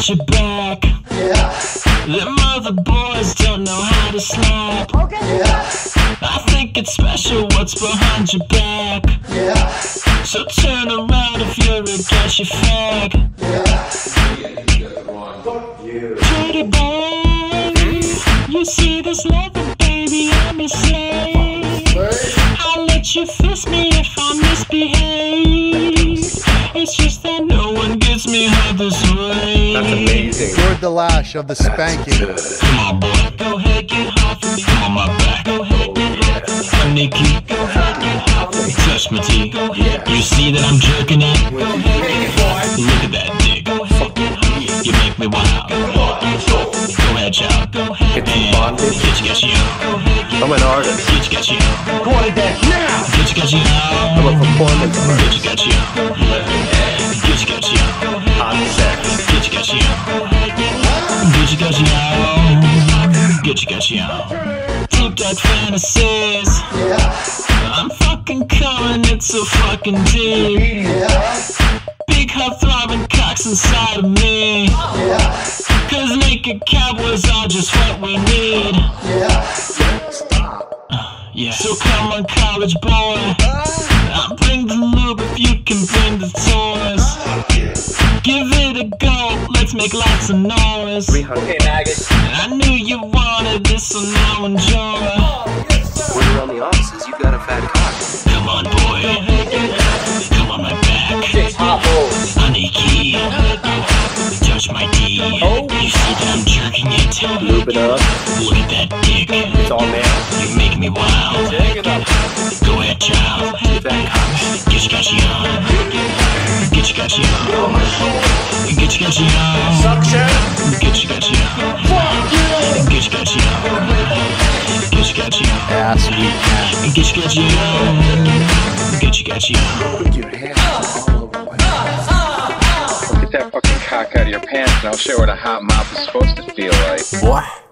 behind your back. Yeah. Them other boys don't know how to slap. Okay. Yeah. I think it's special what's behind your back. Yeah. So turn around if you're against your fag. Yeah. Fuck you. Pretty boy, you see this leather, baby, I'm your slave. I'll let you fist me if I misbehave. It's just that no one gets me hard this way. That's amazing. Lord the lash of the spanking. Come on, boy, go ahead, get hard for me. Come on my back, go ahead, get hard for me. I'm Nikki, go ahead, get hard for me. Touch my teeth, go ahead. You see that I'm jerking it? Go ahead, get hard. Look at that dick, go ahead, get hard. You make me wild. Go ahead, child. Go ahead, It's bondage. get you. Go ahead, I'm an artist. get you. Go on and dance now. Get you. I'm a performance artist. Get you. Get you. Hot sex. Get you. Get you. Deep dark fantasies. Yeah. I'm fucking coming, it's so fucking deep. Yeah. Big hot throbbing cocks inside of me. Yeah. Cause naked cowboys are just what we need. Yeah. Yeah. So come on, college boy, I'll bring the lube if you can bring the toys. Give it a go, let's make lots of noise. 300. Hey, maggot. I knew you wanted this, so now enjoy. Word around the offices, you got a fat cock. Come on, boy, come on my back. It's hot balls. Honey key, touch my D. You see that I'm jerking it? Lube it up. Look at that dick. It's all there. You make me wild. Take it up. Go ahead, child. Fat cock. Get you on. Get you on. Get you on. Suction. Get you on. Get you on. Get you on. Ass weak cat. Get you on. Get you on. Put your hands all over my Get that fucking cock out of your pants and I'll show what a hot mouth is supposed to feel like. What?